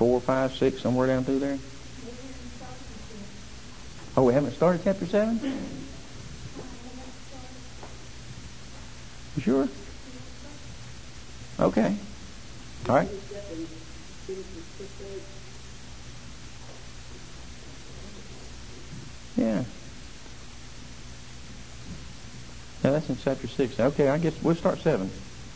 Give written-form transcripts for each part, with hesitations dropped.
4, 5, 6, somewhere down through there? Oh, we haven't started chapter 7? You sure? Okay. All right. Yeah. Yeah, that's in chapter 6. Okay, I guess we'll start 7.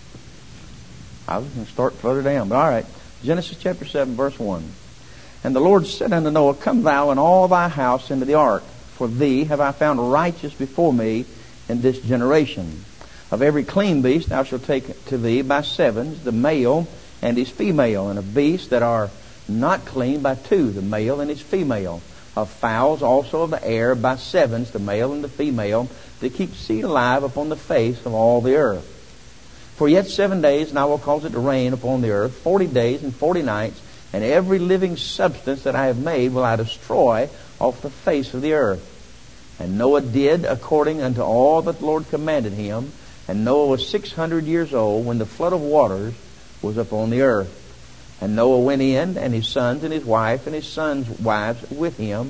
I was going to start further down, but all right. Genesis chapter 7, verse 1. And the Lord said unto Noah, Come thou and all thy house into the ark, for thee have I found righteous before me in this generation. Of every clean beast thou shalt take to thee by sevens, the male and his female, and of beasts that are not clean by 2, the male and his female. Of fowls also of the air by sevens, the male and the female, to keep seed alive upon the face of all the earth. For yet 7 days, and I will cause it to rain upon the earth, 40 days and 40 nights, and every living substance that I have made will I destroy off the face of the earth. And Noah did according unto all that the Lord commanded him. And Noah was 600 years old when the flood of waters was upon the earth. And Noah went in, and his sons and his wife and his sons' wives with him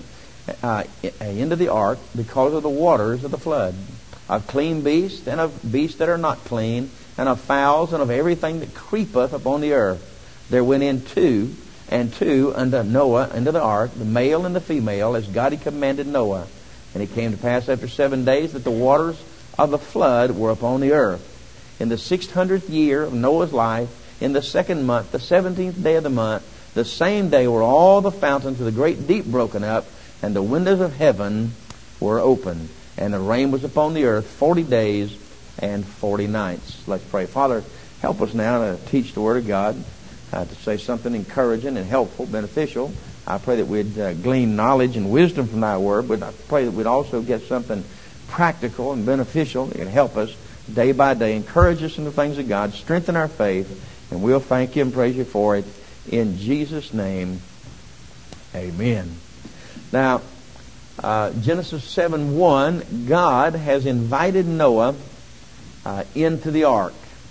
into the ark because of the waters of the flood. Of clean beasts and of beasts that are not clean, and of fowls and of everything that creepeth upon the earth. There went in two unto Noah into the ark, the male and the female, as God had commanded Noah. And it came to pass after 7 days that the waters of the flood were upon the earth. In the 600th year of Noah's life, in the 2nd month, the 17th day of the month, the same day were all the fountains of the great deep broken up, and the windows of heaven were opened. And the rain was upon the earth 40 days and 40 nights. Let's pray. Father, help us now to teach the Word of God, to say something encouraging and helpful, beneficial. I pray that we'd glean knowledge and wisdom from Thy Word, but I pray that we'd also get something practical and beneficial that can help us day by day, encourage us in the things of God, strengthen our faith, and we'll thank You and praise You for it. In Jesus' name, amen. Now, Genesis 7:1, God has invited Noah into the ark.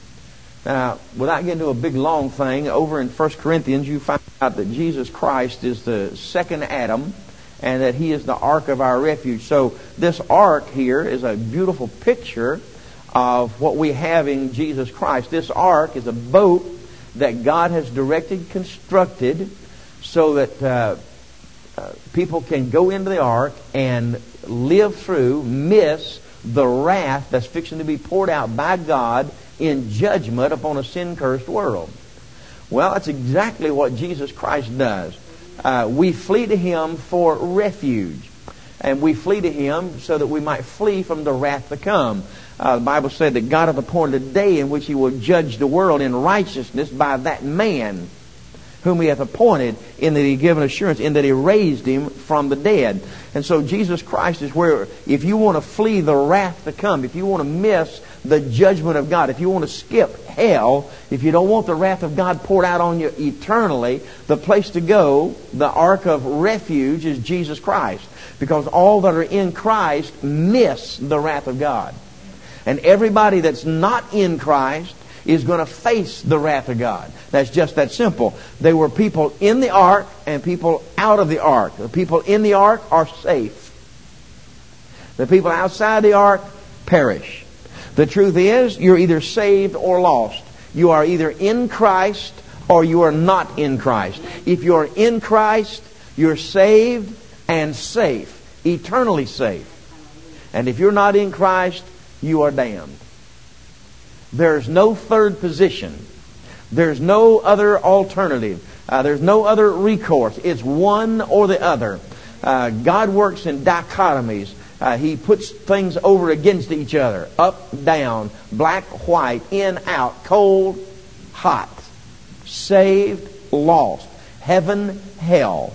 Now, without getting to a big long thing, over in 1 Corinthians you find out that Jesus Christ is the second Adam and that He is the ark of our refuge. So this ark here is a beautiful picture of what we have in Jesus Christ. This ark is a boat that God has directed, constructed, so that people can go into the ark and live through, miss the wrath that's fixing to be poured out by God in judgment upon a sin-cursed world. Well, that's exactly what Jesus Christ does. We flee to Him for refuge. And we flee to Him so that we might flee from the wrath to come. The Bible said that God hath appointed a day in which He will judge the world in righteousness by that man whom He hath appointed, in that He given assurance, in that He raised Him from the dead. And so Jesus Christ is where, if you want to flee the wrath to come, if you want to miss the judgment of God, if you want to skip hell, if you don't want the wrath of God poured out on you eternally, the place to go, the ark of refuge, is Jesus Christ. Because all that are in Christ miss the wrath of God. And everybody that's not in Christ is going to face the wrath of God. That's just that simple. There were people in the ark and people out of the ark. The people in the ark are safe. The people outside the ark perish. The truth is, you're either saved or lost. You are either in Christ or you are not in Christ. If you're in Christ, you're saved and safe, eternally safe. And if you're not in Christ, you are damned. There's no third position. There's no other alternative. There's no other recourse. It's one or the other. God works in dichotomies. He puts things over against each other. Up, down, black, white, in, out, cold, hot. Saved, lost. Heaven, hell.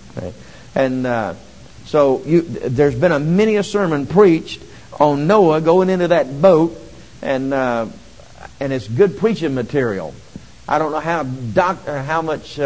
And so there's been many a sermon preached on Noah going into that boat, and it's good preaching material. I don't know how much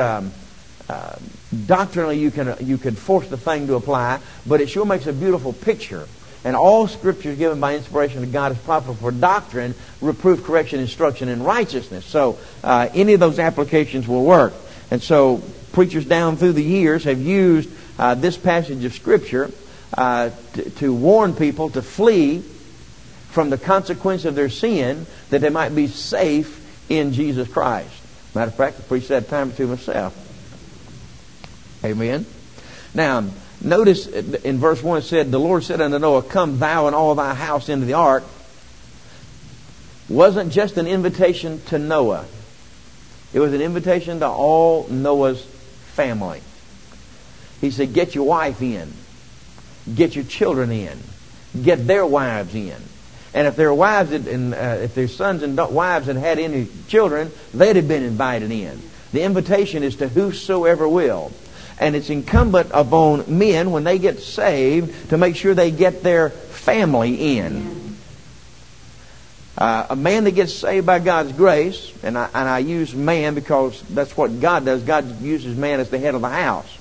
doctrinally you could force the thing to apply, but it sure makes a beautiful picture. And all Scripture is given by inspiration of God is profitable for doctrine, reproof, correction, instruction, and righteousness. So any of those applications will work. And so preachers down through the years have used this passage of Scripture to warn people to flee from the consequence of their sin, that they might be safe in Jesus Christ. Matter of fact, I preached that time to myself. Amen. Now, notice in verse 1 it said, the Lord said unto Noah, come thou and all thy house into the ark. Wasn't just an invitation to Noah. It was an invitation to all Noah's family. He said, get your wife in. Get your children in. Get their wives in. And if their wives if their sons and wives had any children, they'd have been invited in. The invitation is to whosoever will. And it's incumbent upon men, when they get saved, to make sure they get their family in. A man that gets saved by God's grace, and I use man because that's what God does. God uses man as the head of the house.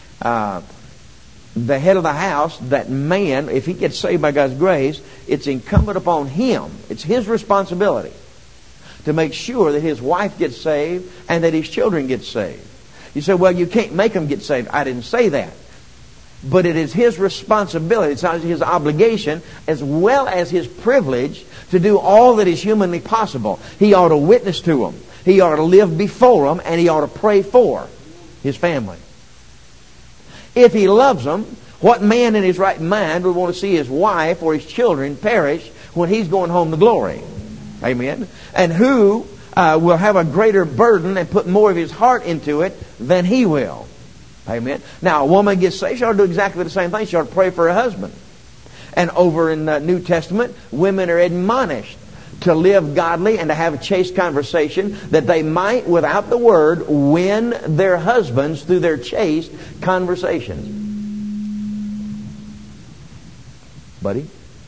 The head of the house, that man, if he gets saved by God's grace, it's incumbent upon him. It's his responsibility to make sure that his wife gets saved and that his children get saved. You say, well, you can't make them get saved. I didn't say that. But it is his responsibility, it's his obligation, as well as his privilege, to do all that is humanly possible. He ought to witness to them. He ought to live before them, and he ought to pray for his family. If he loves them, what man in his right mind would want to see his wife or his children perish when he's going home to glory? Amen. And who will have a greater burden and put more of his heart into it than he will? Amen. Now, a woman gets saved, she ought to do exactly the same thing. She ought to pray for her husband. And over in the New Testament, women are admonished to live godly and to have a chaste conversation, that they might, without the word, win their husbands through their chaste conversations. Buddy?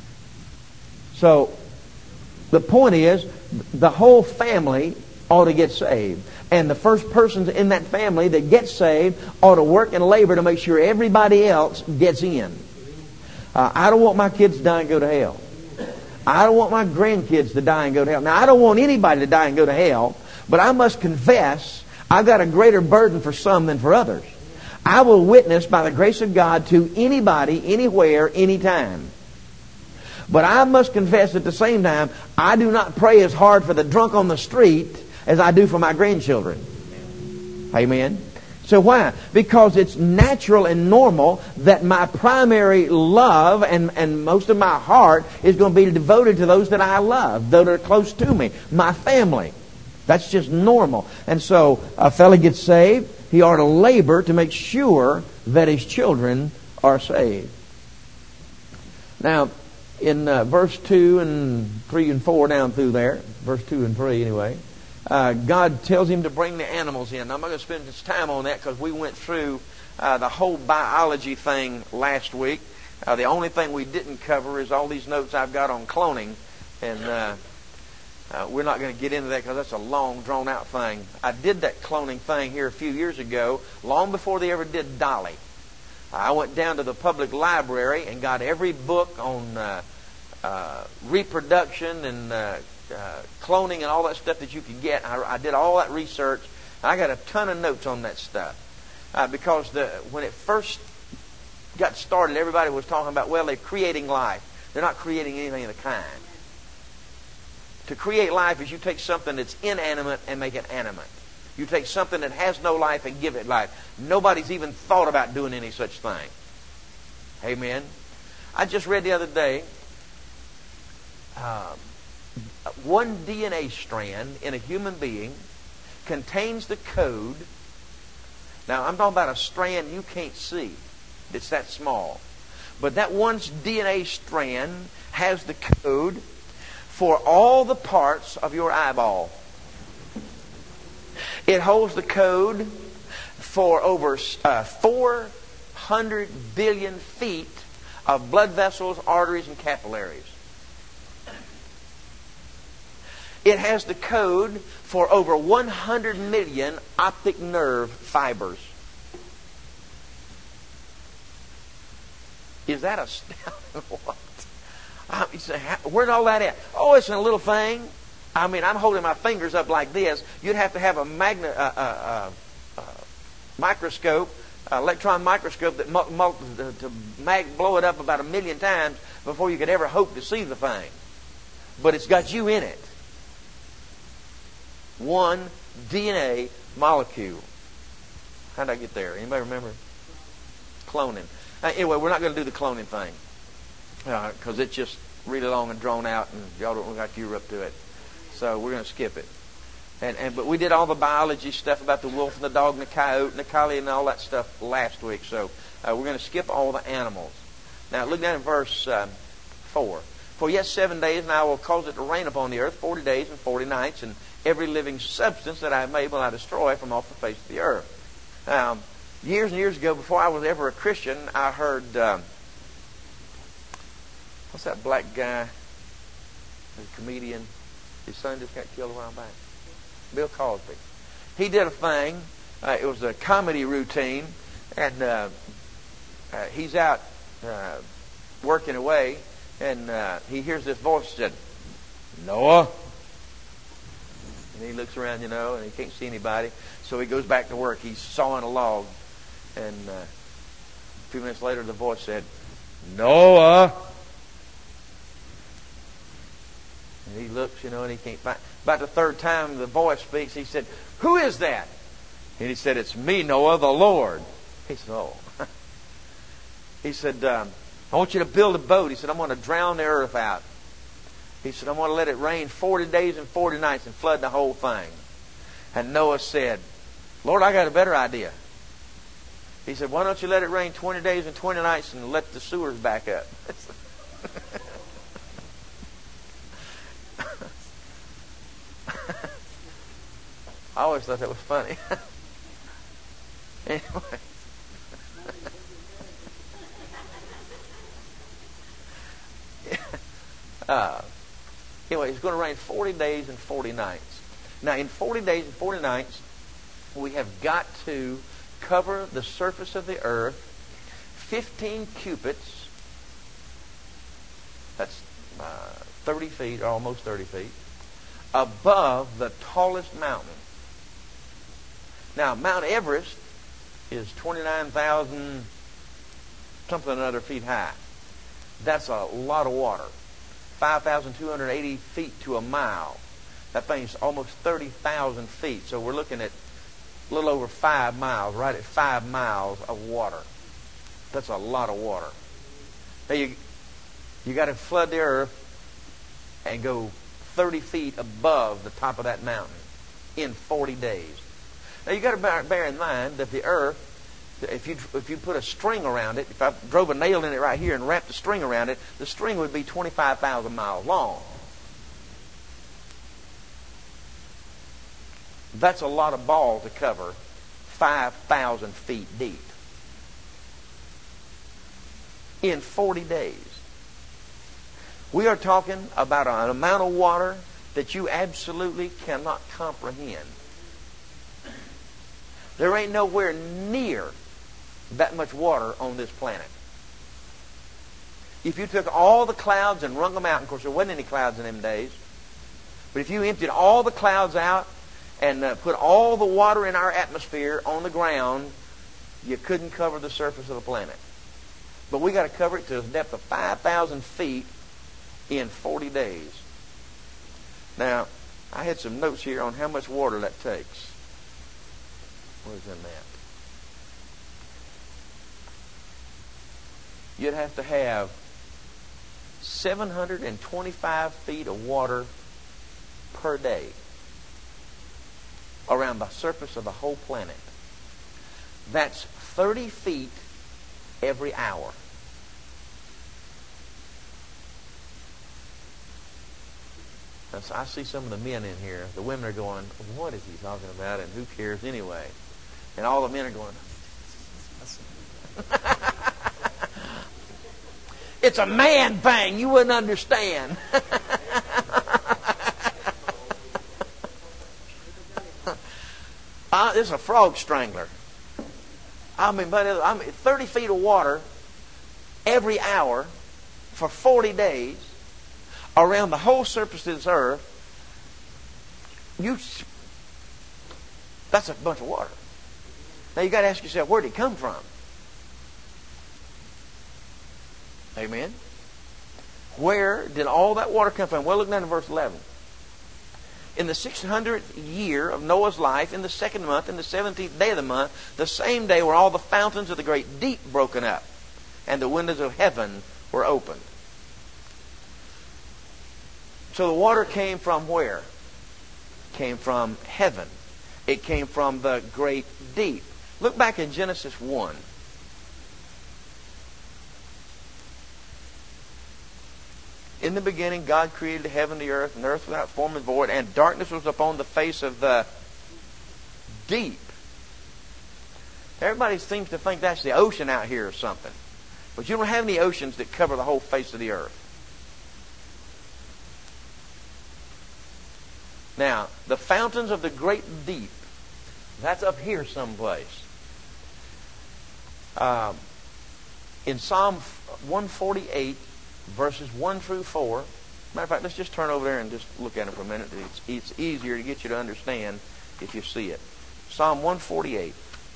So, the point is, the whole family ought to get saved. And the first persons in that family that get saved ought to work and labor to make sure everybody else gets in. I don't want my kids to die and go to hell. I don't want my grandkids to die and go to hell. Now, I don't want anybody to die and go to hell, but I must confess I've got a greater burden for some than for others. I will witness by the grace of God to anybody, anywhere, anytime. But I must confess at the same time, I do not pray as hard for the drunk on the street as I do for my grandchildren. Amen. So why? Because it's natural and normal that my primary love and most of my heart is going to be devoted to those that I love, those that are close to me, my family. That's just normal. And so a fella gets saved, he ought to labor to make sure that his children are saved. Now, in verse 2 and 3 and 4 down through there, verse 2 and 3 anyway, God tells him to bring the animals in. Now, I'm not going to spend much time on that because we went through the whole biology thing last week. The only thing we didn't cover is all these notes I've got on cloning. And we're not going to get into that because that's a long, drawn-out thing. I did that cloning thing here a few years ago, long before they ever did Dolly. I went down to the public library and got every book on reproduction and cloning and all that stuff that you could get. I did all that research. I got a ton of notes on that stuff because when it first got started, everybody was talking about, well, they're creating life. They're not creating anything of the kind. To create life is you take something that's inanimate and make it animate. You take something that has no life and give it life. Nobody's even thought about doing any such thing. Amen. I just read the other day, one DNA strand in a human being contains the code. Now, I'm talking about a strand you can't see. It's that small. But that one DNA strand has the code for all the parts of your eyeball. It holds the code for over 400 billion feet of blood vessels, arteries, and capillaries. It has the code for over 100 million optic nerve fibers. Is that astounding? What? You say, where'd all that at? Oh, it's in a little thing. I mean, I'm holding my fingers up like this. You'd have to have a microscope, electron microscope that blow it up about 1 million times before you could ever hope to see the thing. But it's got you in it. One DNA molecule. How did I get there? Anybody remember? Cloning. Anyway, we're not going to do the cloning thing because it's just really long and drawn out, and y'all don't look like you're up to it. So we're going to skip it. But we did all the biology stuff about the wolf and the dog and the coyote and the collie and all that stuff last week. So we're going to skip all the animals. Now look down at verse 4. For yet 7 days, and I will cause it to rain upon the earth 40 days and 40 nights, and every living substance that I have made will I destroy from off the face of the earth. Years and years ago, before I was ever a Christian, I heard, what's that black guy, the comedian, his son just got killed a while back, Bill Cosby. He did a thing, it was a comedy routine, and he's out working away, and he hears this voice that said, Noah. And he looks around, and he can't see anybody. So he goes back to work. He's sawing a log. And a few minutes later, the voice said, Noah. And he looks, and he can't find. About the third time the voice speaks, he said, Who is that? And he said, It's me, Noah, the Lord. He said, Oh. He said, I want you to build a boat. He said, I'm going to drown the earth out. He said, I'm going to let it rain 40 days and 40 nights and flood the whole thing. And Noah said, Lord, I got a better idea. He said, why don't you let it rain 20 days and 20 nights and let the sewers back up? I always thought that was funny. Anyway. Anyway, it's going to rain 40 days and 40 nights. Now, in 40 days and 40 nights, we have got to cover the surface of the earth 15 cubits. That's 30 feet, or almost 30 feet, above the tallest mountain. Now, Mount Everest is 29,000 something or other feet high. That's a lot of water. 5,280 feet to a mile. That thing's almost 30,000 feet. So we're looking at a little over 5 miles, right at 5 miles of water. That's a lot of water. Now you got to flood the earth and go 30 feet above the top of that mountain in 40 days. Now you got to bear in mind that the earth, if you put a string around it, if I drove a nail in it right here and wrapped a string around it, the string would be 25,000 miles long. That's a lot of ball to cover 5,000 feet deep in 40 days. We are talking about an amount of water that you absolutely cannot comprehend. There ain't nowhere near that much water on this planet. If you took all the clouds and wrung them out, of course there wasn't any clouds in them days, but if you emptied all the clouds out and put all the water in our atmosphere on the ground, you couldn't cover the surface of the planet. But we got to cover it to a depth of 5,000 feet in 40 days. Now, I had some notes here on how much water that takes. Where's the map? You'd have to have 725 feet of water per day around the surface of the whole planet. That's 30 feet every hour. Now, so I see some of the men in here. The women are going, what is he talking about? And who cares anyway? And all the men are going, it's a man thing. You wouldn't understand. This is a frog strangler. I mean, 30 feet of water every hour for 40 days around the whole surface of this earth. That's a bunch of water. Now you got to ask yourself, where did it come from? Amen? Where did all that water come from? Well, look down in verse 11. In the 600th year of Noah's life, in the 2nd month, in the 17th day of the month, the same day were all the fountains of the great deep broken up, and the windows of heaven were opened. So the water came from where? It came from heaven. It came from the great deep. Look back in Genesis 1. In the beginning, God created the heaven and the earth without form and void, and darkness was upon the face of the deep. Everybody seems to think that's the ocean out here or something. But you don't have any oceans that cover the whole face of the earth. Now, the fountains of the great deep, that's up here someplace. In Psalm 148, verses 1 through 4. Matter of fact, let's just turn over there and just look at it for a minute. It's easier to get you to understand if you see it. Psalm 148.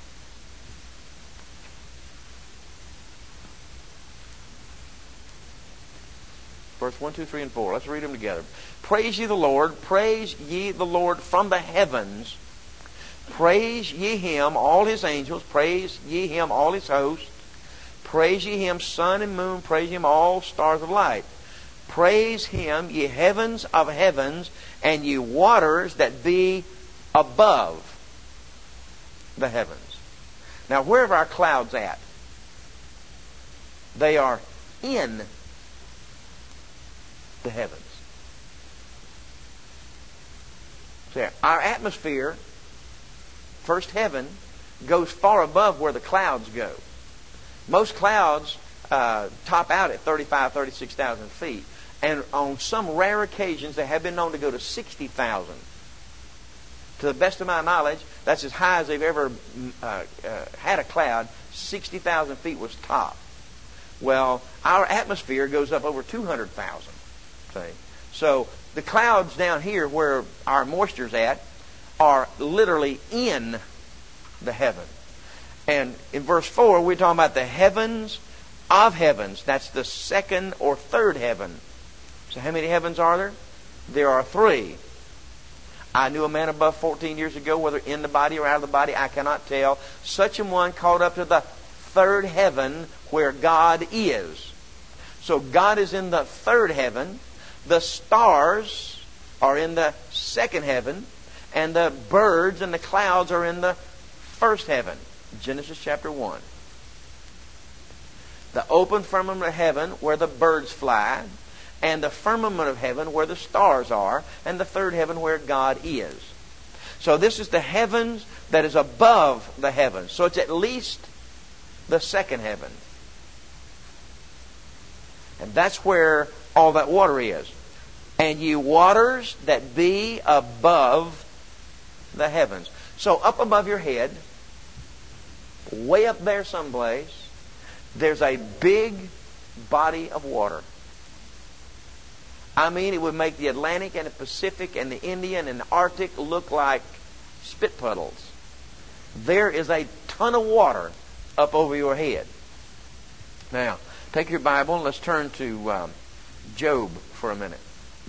Verse 1, 2, 3, and 4. Let's read them together. Praise ye the Lord. Praise ye the Lord from the heavens. Praise ye Him, all His angels. Praise ye Him, all His hosts. Praise ye Him, sun and moon. Praise Him, all stars of light. Praise Him, ye heavens of heavens, and ye waters that be above the heavens. Now, where are our clouds at? They are in the heavens. So our atmosphere, first heaven, goes far above where the clouds go. Most clouds top out at 36,000 feet. And on some rare occasions, they have been known to go to 60,000. To the best of my knowledge, that's as high as they've ever had a cloud. 60,000 feet was top. Well, our atmosphere goes up over 200,000. So the clouds down here where our moisture's at are literally in the heaven. And in verse 4, we're talking about the heavens of heavens. That's the second or third heaven. So how many heavens are there? There are 3. I knew a man above 14 years ago, whether in the body or out of the body, I cannot tell. Such a one called up to the third heaven where God is. So God is in the third heaven. The stars are in the second heaven. And the birds and the clouds are in the first heaven. Genesis chapter 1. The open firmament of heaven where the birds fly, and the firmament of heaven where the stars are, and the third heaven where God is. So this is the heavens that is above the heavens. So it's at least the second heaven. And that's where all that water is. And ye waters that be above the heavens. So up above your head, way up there someplace, there's a big body of water. I mean, it would make the Atlantic and the Pacific and the Indian and the Arctic look like spit puddles. There is a ton of water up over your head. Now, take your Bible and let's turn to Job for a minute.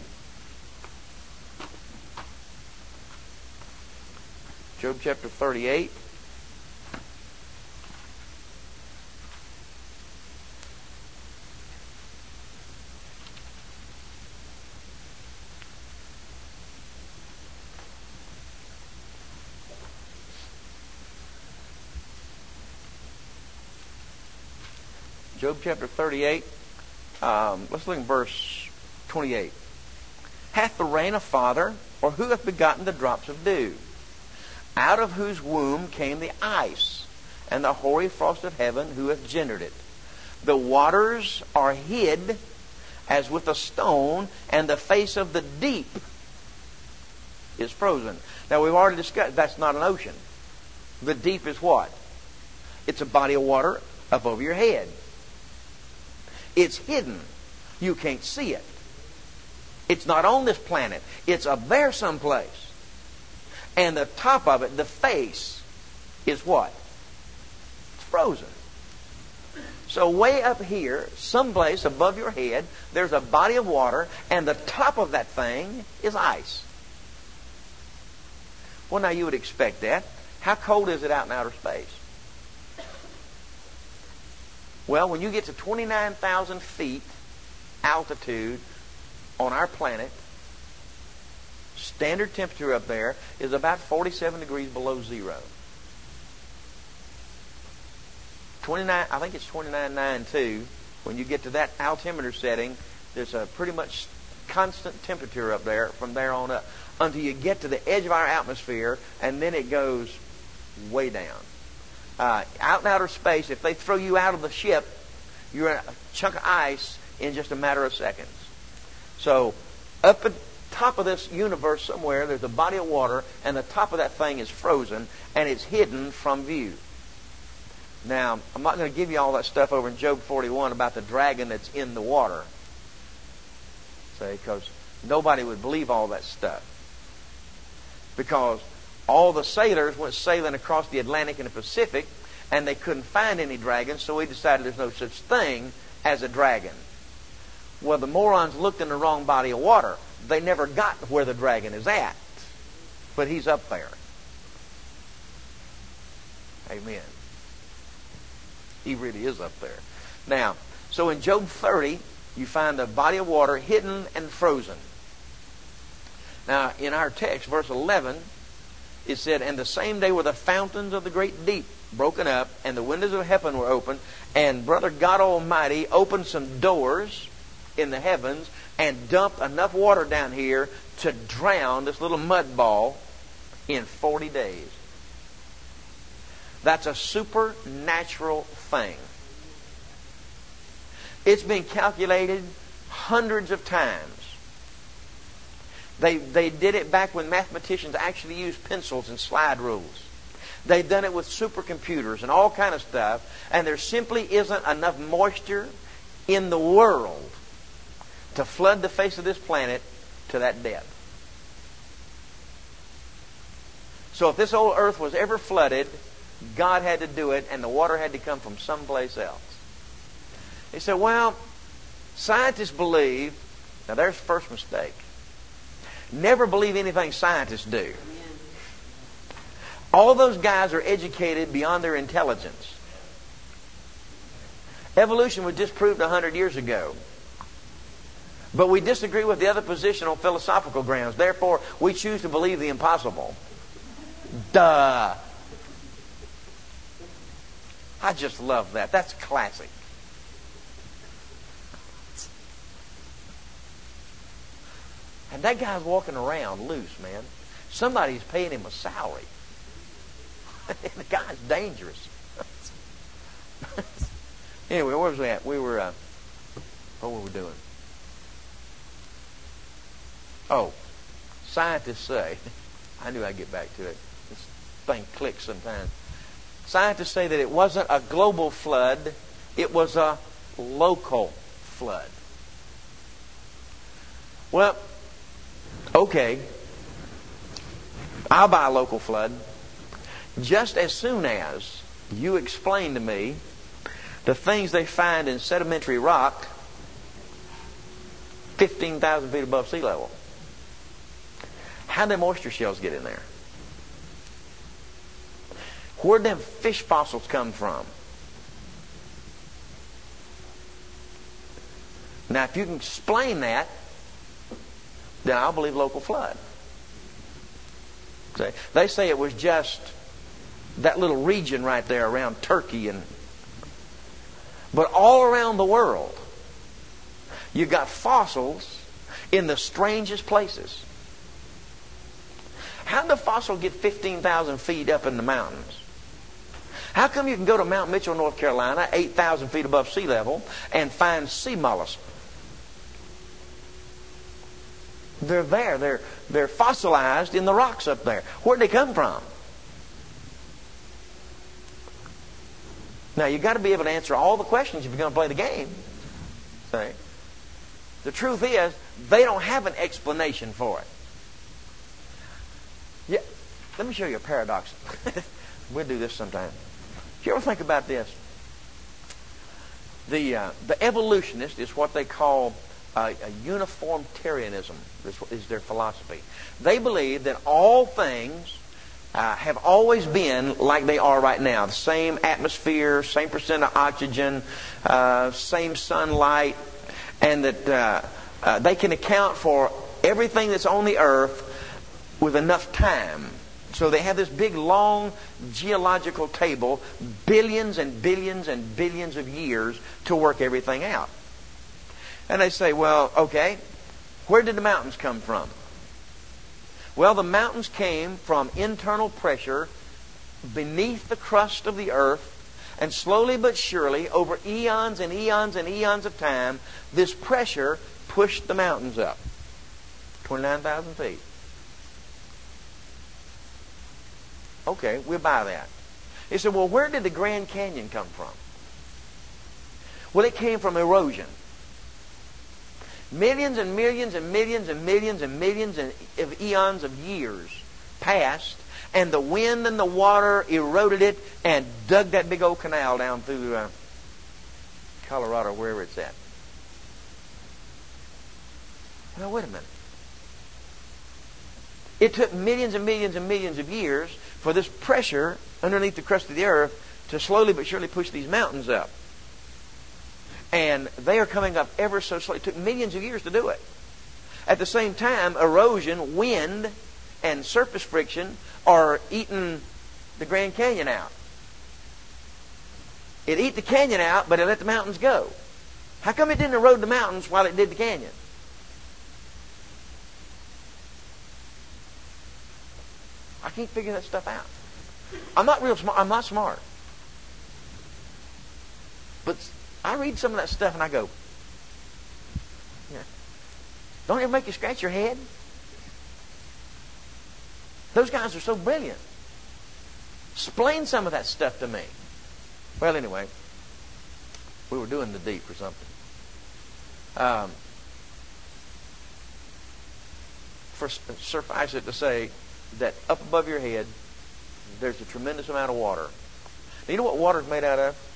Job chapter 38. Job chapter 38. Let's look at verse 28. Hath the rain a father, or who hath begotten the drops of dew? Out of whose womb came the ice, and the hoary frost of heaven, who hath gendered it? The waters are hid as with a stone, and the face of the deep is frozen. Now we've already discussed that's not an ocean. The deep is what? It's a body of water up over your head. It's hidden. You can't see it. It's not on this planet. It's up there someplace. And the top of it, the face, is what? frozen. So way up here, someplace above your head, there's a body of water, and the top of that thing is ice. Well, now you would expect that. How cold is it out in outer space? Well, when you get to 29,000 feet altitude on our planet, standard temperature up there is about 47 degrees below zero. 29, I think it's 29.92. When you get to that altimeter setting, there's a pretty much constant temperature up there from there on up until you get to the edge of our atmosphere, and then it goes way down. Out in outer space, if they throw you out of the ship, you're in a chunk of ice in just a matter of seconds. So up at the top of this universe somewhere, there's a body of water, and the top of that thing is frozen, and it's hidden from view. Now, I'm not going to give you all that stuff over in Job 41 about the dragon that's in the water. See, because nobody would believe all that stuff. Because all the sailors went sailing across the Atlantic and the Pacific, and they couldn't find any dragons, so we decided there's no such thing as a dragon. Well, the morons looked in the wrong body of water. They never got where the dragon is at. But he's up there. Amen. He really is up there. Now, so in Job 30, you find a body of water hidden and frozen. Now, in our text, verse 11, it said, "And the same day were the fountains of the great deep broken up, and the windows of heaven were opened, and brother God Almighty opened some doors in the heavens and dumped enough water down here to drown this little mud ball in 40 days. That's a supernatural thing. It's been calculated hundreds of times. They did it back when mathematicians actually used pencils and slide rules. They've done it with supercomputers and all kind of stuff, and there simply isn't enough moisture in the world to flood the face of this planet to that depth. So if this old earth was ever flooded, God had to do it, and the water had to come from someplace else. He said, well, scientists believe, now there's the first mistake. Never believe anything scientists do. All those guys are educated beyond their intelligence. Evolution was disproved 100 years ago. But we disagree with the other position on philosophical grounds. Therefore, we choose to believe the impossible. Duh. I just love that. That's classic. And that guy's walking around loose, man. Somebody's paying him a salary. The guy's dangerous. Anyway, where was we at? What were we doing? Oh, scientists say, I knew I'd get back to it. This thing clicks sometimes. Scientists say that it wasn't a global flood, it was a local flood. Well, okay, I'll buy a local flood just as soon as you explain to me the things they find in sedimentary rock 15,000 feet above sea level. How'd them oyster shells get in there? Where'd them fish fossils come from? Now, if you can explain that, then I'll believe local flood. They say it was just that little region right there around Turkey, but all around the world, you've got fossils in the strangest places. How did the fossil get 15,000 feet up in the mountains? How come you can go to Mount Mitchell, North Carolina, 8,000 feet above sea level, and find sea mollusks? They're there. They're fossilized in the rocks up there. Where'd they come from? Now, you've got to be able to answer all the questions if you're going to play the game. See? The truth is, they don't have an explanation for it. Yeah, let me show you a paradox. We'll do this sometime. you ever think about this? The evolutionist is what they call a uniformitarianism, is their philosophy. They believe that all things have always been like they are right now. The same atmosphere, same percent of oxygen, same sunlight, and that they can account for everything that's on the earth with enough time. So they have this big, long geological table, billions and billions and billions of years to work everything out. And they say, well, okay, where did the mountains come from? Well, the mountains came from internal pressure beneath the crust of the earth, and slowly but surely, over eons and eons and eons of time, this pressure pushed the mountains up. 29,000 feet. Okay, we'll buy that. He said, well, where did the Grand Canyon come from? Well, it came from erosion. Millions and millions and millions and millions and millions of eons of years passed, and the wind and the water eroded it and dug that big old canal down through Colorado, wherever it's at. Now, wait a minute. It took millions and millions and millions of years for this pressure underneath the crust of the earth to slowly but surely push these mountains up. And they are coming up ever so slowly. It took millions of years to do it. At the same time, erosion, wind, and surface friction are eating the Grand Canyon out. It ate the canyon out, but it let the mountains go. How come it didn't erode the mountains while it did the canyon? I can't figure that stuff out. I'm not real smart. I'm not smart. But I read some of that stuff and I go, yeah. Don't it make you scratch your head? Those guys are so brilliant. Explain some of that stuff to me. Well, anyway, we were doing the deep or something. Suffice it to say that up above your head, there's a tremendous amount of water. Now, you know what water is made out of?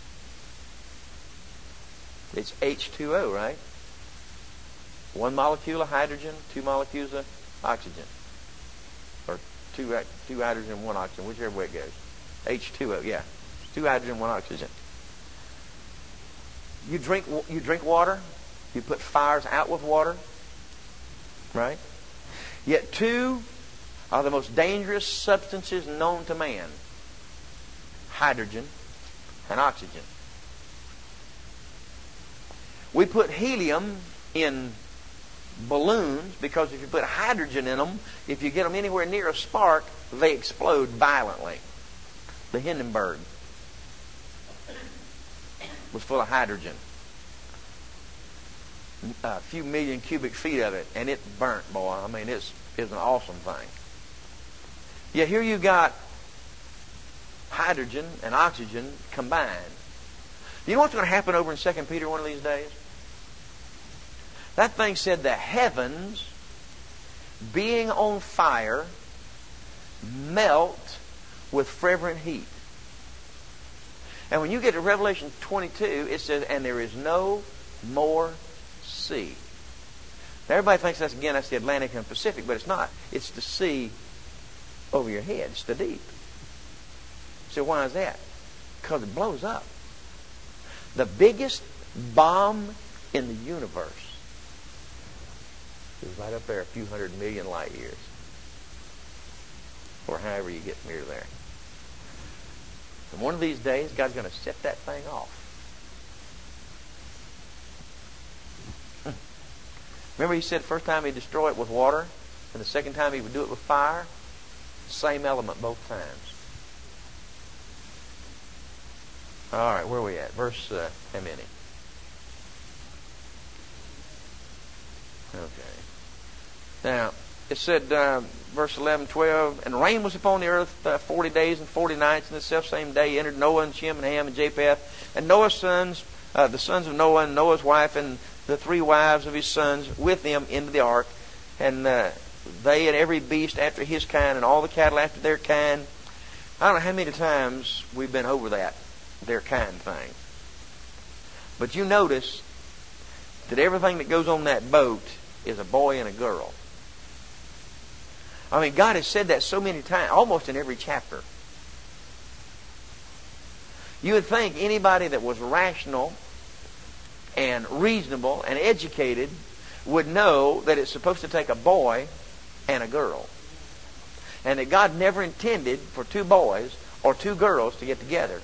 It's H2O, right? One molecule of hydrogen, two molecules of oxygen. Or two hydrogen and one oxygen, whichever way it goes. H2O, yeah. Two hydrogen, one oxygen. You drink water. You put fires out with water. Right? Yet two are the most dangerous substances known to man. Hydrogen and oxygen. We put helium in balloons because if you put hydrogen in them, if you get them anywhere near a spark, they explode violently. The Hindenburg was full of hydrogen. A few million cubic feet of it, and it burnt, boy. I mean, it's an awesome thing. Yeah, here you got hydrogen and oxygen combined. You know what's going to happen over in 2 Peter one of these days? That thing said the heavens, being on fire, melt with fervent heat. And when you get to Revelation 22, it says, and there is no more sea. Now everybody thinks that's the Atlantic and Pacific, but it's not. It's the sea over your head. It's the deep. So why is that? Because it blows up. The biggest bomb in the universe is right up there, a few 100 million light years. Or however you get near there. And one of these days, God's going to set that thing off. Remember he said the first time he'd destroy it with water, and the second time he would do it with fire? Same element both times. All right, where are we at? Verse, how many? Okay. Now, it said, verse 11, 12, and rain was upon the earth 40 days and 40 nights, and the selfsame day entered Noah and Shem and Ham and Japheth, and Noah's sons, the sons of Noah and Noah's wife, and the three wives of his sons with them into the ark, and they and every beast after his kind, and all the cattle after their kind. I don't know how many times we've been over that "they're kind" thing. But you notice that everything that goes on that boat is a boy and a girl. I mean, God has said that so many times, almost in every chapter. You would think anybody that was rational and reasonable and educated would know that it's supposed to take a boy and a girl. And that God never intended for two boys or two girls to get together.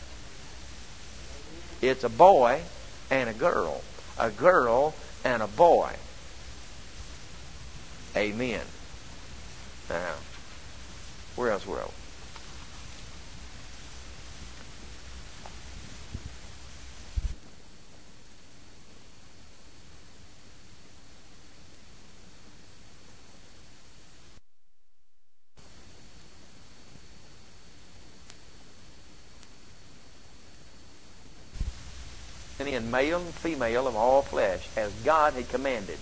It's a boy and a girl and a boy. Amen. Now, where else were I? In male and female of all flesh, as God had commanded.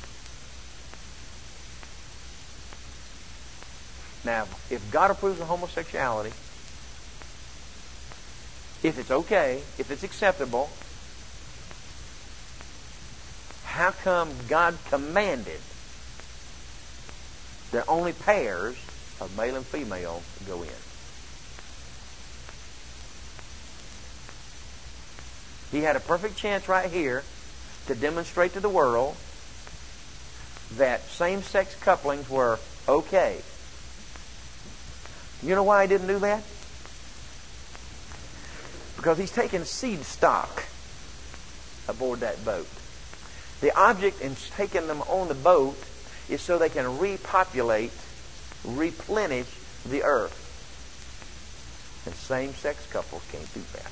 Now, if God approves of homosexuality, if it's okay, if it's acceptable, how come God commanded that only pairs of male and female go in? He had a perfect chance right here to demonstrate to the world that same-sex couplings were okay. You know why he didn't do that? Because he's taking seed stock aboard that boat. The object in taking them on the boat is so they can repopulate, replenish the earth. And same-sex couples can't do that.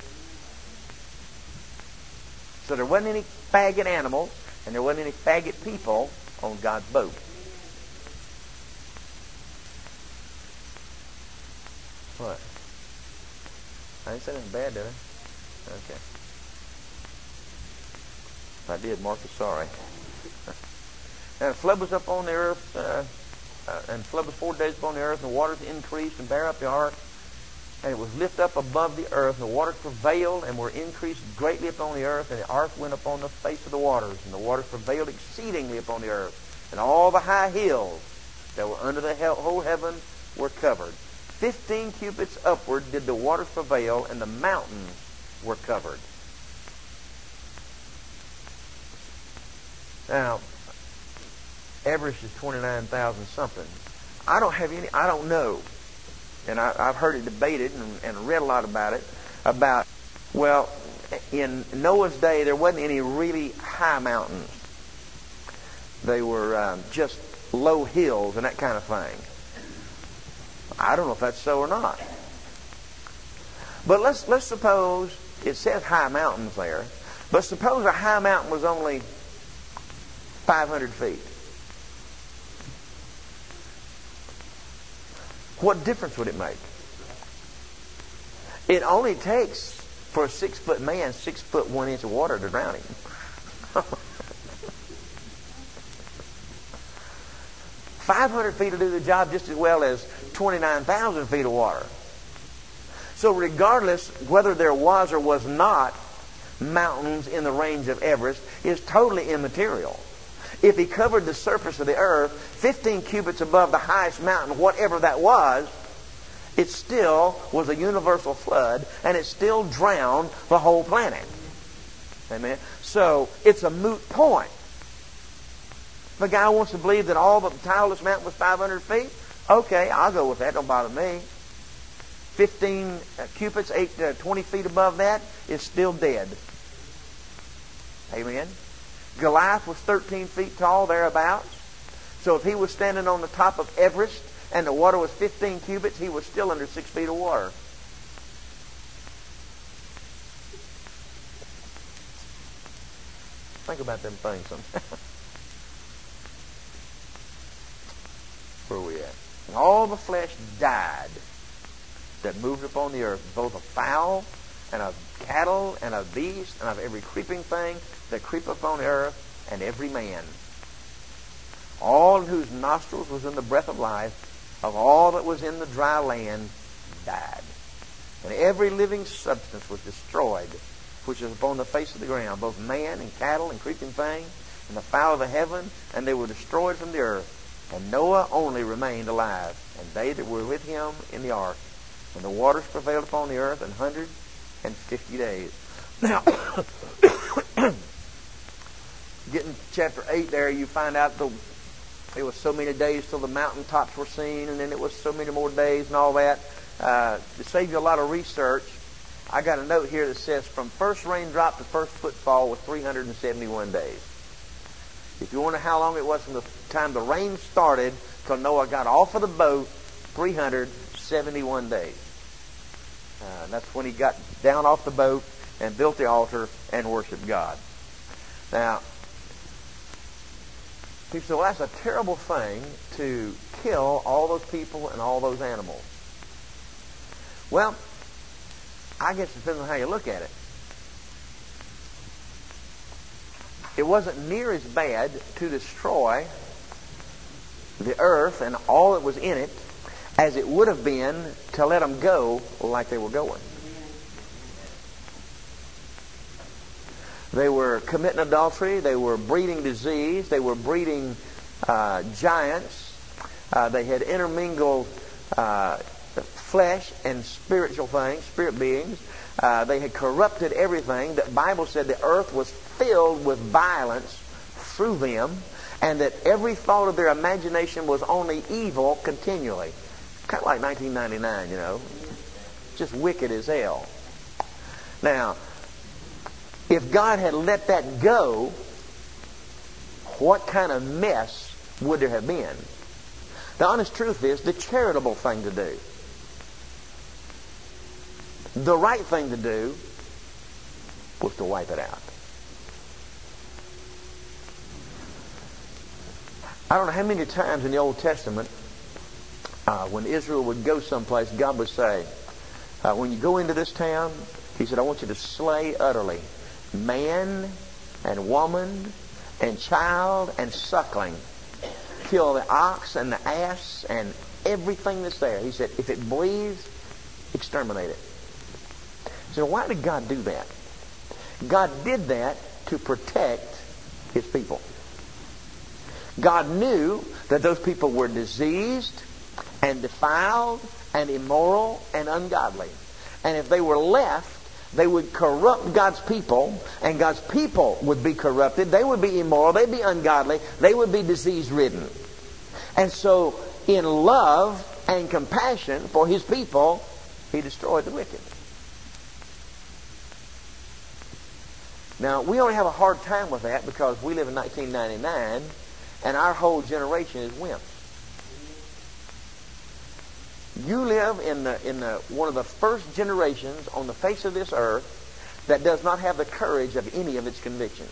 So there wasn't any faggot animals, and there wasn't any faggot people on God's boat. What? I didn't say anything bad, did I? Okay. If I did, Mark is sorry. And the flood was up on the earth, and the flood was 4 days upon the earth, and the waters increased and bare up the ark. And it was lifted up above the earth, and the waters prevailed and were increased greatly upon the earth, and the ark went upon the face of the waters, and the waters prevailed exceedingly upon the earth. And all the high hills that were under the whole heaven were covered. 15 cubits upward did the waters prevail, and the mountains were covered. Now, Everest is 29,000 something. I don't know. And I've heard it debated and read a lot about it. Well, in Noah's day, there wasn't any really high mountains. They were just low hills and that kind of thing. I don't know if that's so or not. But let's suppose, it says high mountains there, but suppose a high mountain was only 500 feet. What difference would it make? It only takes for a 6-foot man 6 foot 1 inch of water to drown him. 500 feet will do the job just as well as 29,000 feet of water. So regardless whether there was or was not mountains in the range of Everest is totally immaterial. If he covered the surface of the earth 15 cubits above the highest mountain, whatever that was, it still was a universal flood, and it still drowned the whole planet. Amen? So, it's a moot point. If a guy wants to believe that all but the tallest mountain was 500 feet, okay, I'll go with that. Don't bother me. 15 cubits, 20 feet above that is still dead. Amen? Goliath was 13 feet tall, thereabouts. So if he was standing on the top of Everest and the water was 15 cubits, he was still under 6 feet of water. Think about them things sometime. Where are we at? And all the flesh died that moved upon the earth, both of fowl and of cattle and of beasts and of every creeping thing that creepeth upon the earth, and every man. All in whose nostrils was in the breath of life, of all that was in the dry land, died. And every living substance was destroyed, which is upon the face of the ground, both man and cattle and creeping thing, and the fowl of the heaven, and they were destroyed from the earth. And Noah only remained alive, and they that were with him in the ark. And the waters prevailed upon the earth 150 days. Now, getting chapter 8 there, you find out it was so many days till the mountaintops were seen, and then it was so many more days and all that. To save you a lot of research, I got a note here that says from first raindrop to first footfall was 371 days. If you wonder how long it was from the time the rain started till Noah got off of the boat, 371 days. And that's when he got down off the boat and built the altar and worshiped God. Now, people say, well, that's a terrible thing to kill all those people and all those animals. Well, I guess it depends on how you look at it. It wasn't near as bad to destroy the earth and all that was in it as it would have been to let them go like they were going. They were committing adultery. They were breeding disease. They were breeding giants. They had intermingled flesh and spiritual things, spirit beings. They had corrupted everything. The Bible said the earth was filled with violence through them, and that every thought of their imagination was only evil continually. Kind of like 1999, you know. Just wicked as hell. Now, if God had let that go, what kind of mess would there have been? The honest truth is, the charitable thing to do, the right thing to do, was to wipe it out. I don't know how many times in the Old Testament, when Israel would go someplace, God would say, when you go into this town, He said, I want you to slay utterly man and woman and child and suckling. Kill the ox and the ass and everything that's there. He said, if it breathes, exterminate it. So why did God do that? God did that to protect His people. God knew that those people were diseased and defiled and immoral and ungodly. And if they were left, they would corrupt God's people, and God's people would be corrupted. They would be immoral. They'd be ungodly. They would be disease-ridden. And so, in love and compassion for His people, He destroyed the wicked. Now, we only have a hard time with that because we live in 1999, and our whole generation is wimps. You live in the one of the first generations on the face of this earth that does not have the courage of any of its convictions.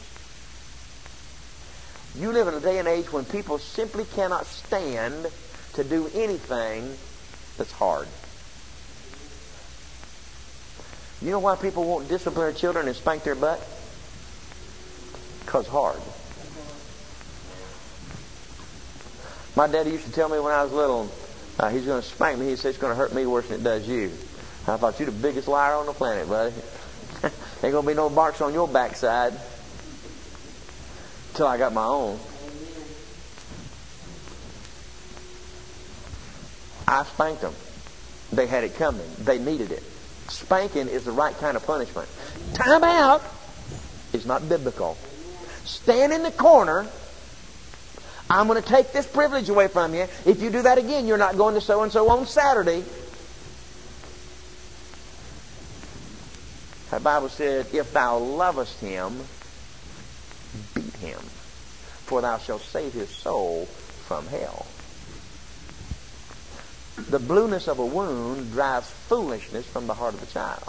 You live in a day and age when people simply cannot stand to do anything that's hard. You know why people won't discipline their children and spank their butt? Because hard. My daddy used to tell me when I was little, he's going to spank me. He said it's going to hurt me worse than it does you. I thought, you're the biggest liar on the planet, buddy. Ain't going to be no marks on your backside till I got my own. I spanked them. They had it coming. They needed it. Spanking is the right kind of punishment. Time out is not biblical. Stand in the corner. I'm going to take this privilege away from you. If you do that again, you're not going to so-and-so on Saturday. The Bible said, if thou lovest him, beat him, for thou shalt save his soul from hell. The blueness of a wound drives foolishness from the heart of the child.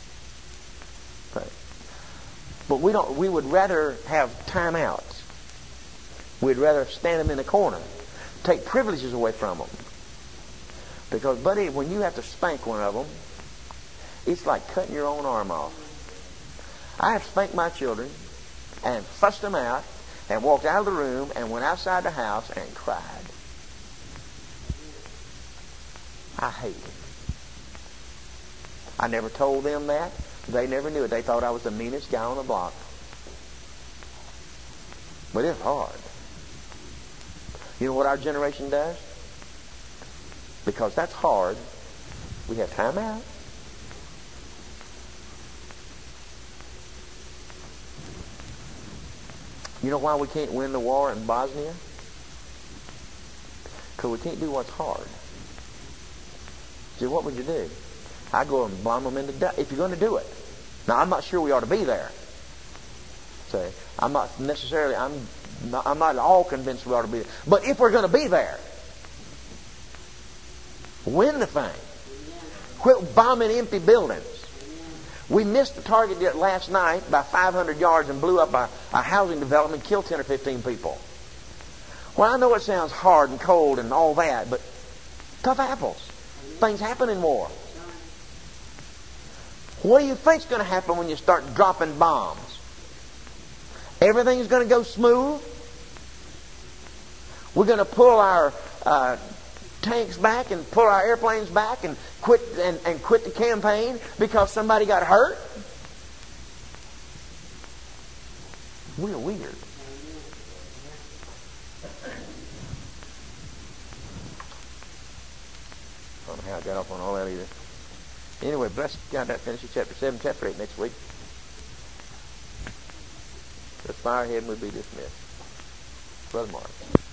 But we would rather have time out. We'd rather stand them in a corner. Take privileges away from them. Because, buddy, when you have to spank one of them, it's like cutting your own arm off. I have spanked my children and fussed them out and walked out of the room and went outside the house and cried. I hate it. I never told them that. They never knew it. They thought I was the meanest guy on the block. But it's hard. You know what our generation does? Because that's hard, we have time out. You know why we can't win the war in Bosnia? Because we can't do what's hard. So what would you do? I go and bomb them into death if you're going to do it. Now, I'm not sure we ought to be there. Say, I'm not at all convinced we ought to be there. But if we're going to be there, win the thing. Quit bombing empty buildings. We missed the target last night by 500 yards and blew up a housing development, killed 10 or 15 people. Well, I know it sounds hard and cold and all that, but tough apples. Things happen in war. What do you think's going to happen when you start dropping bombs? Everything's going to go smooth. We're going to pull our tanks back and pull our airplanes back and quit the campaign because somebody got hurt. We're weird. I don't know how I got off on all that either. Anyway, bless God, that finishes chapter 7, chapter 8 next week. Let's bow our head and we'll be dismissed. Brother Mark.